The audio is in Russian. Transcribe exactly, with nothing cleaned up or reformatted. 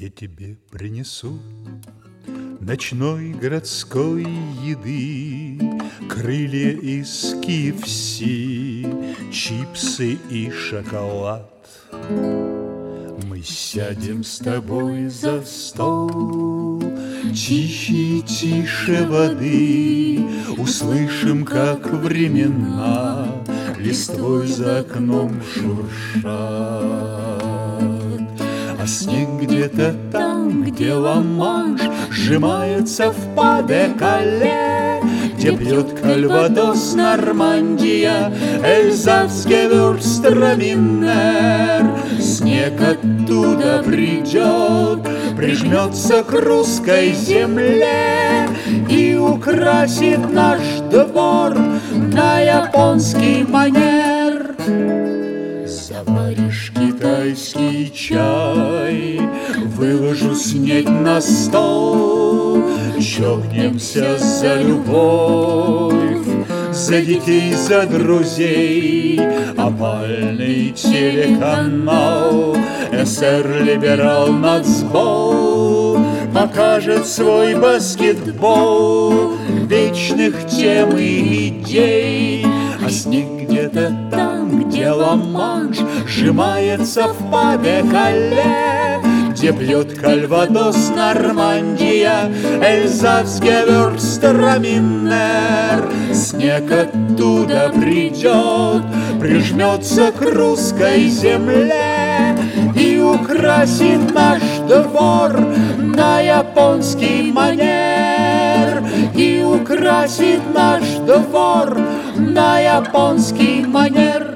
Я тебе принесу ночной городской еды, крылья из кей эф си, чипсы и шоколад. Мы сядем с тобой за стол, чище и тише воды, услышим, как времена листвой за окном шуршат. А снег где-то там, где Ла-Манш сжимается в Па-де-Кале, где пьет Кальвадос Нормандия, Эльзас, Гевюрцтраминер. Снег оттуда придет, прижмется к русской земле и украсит наш двор на японский манер. Заваришь китайский чай, выложу снеть на стол, чокнемся за любовь, за детей, за друзей. Опальный телеканал эс эр Либерал Нацбол покажет свой баскетбол вечных тем и идей. А снег где-то там, где Ла-Манш сжимается в Па-де-Кале, где пьет Кальвадос Нормандия, Эльзас, Гевюрцтраминер. Снег оттуда придет, прижмется к русской земле и украсит наш двор на японский манер. И украсит наш двор на японский манер.